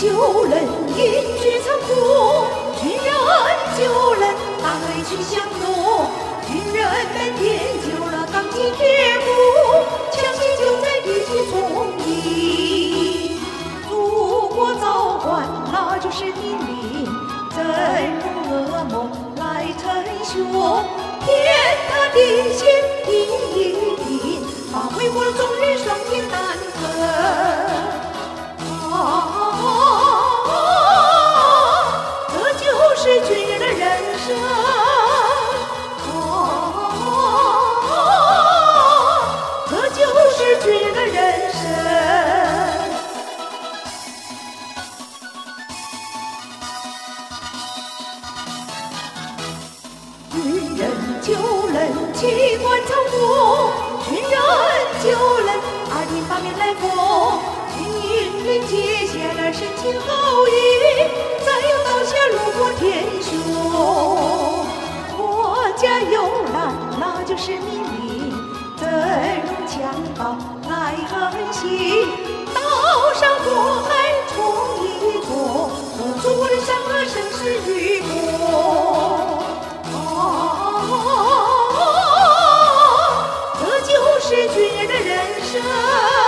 就能引去仓库，军人就能大队去相诺，军人们练就了钢筋铁骨，强心就在地区丛林。祖国早晚那就是命令，正如噩梦来成凶，天大地险一定，把为国的众人双肩担责。这就是军人的人生。这就是军人的人生。军人就能旗官操国，军人就能二平八面来过。军人结下了深情厚谊，再有刀下路过天雄。国家有难，那就是命令，正如强盗来横行。刀上过海冲一冲，和祖国的山河盛世雨过。这就是军人的人生。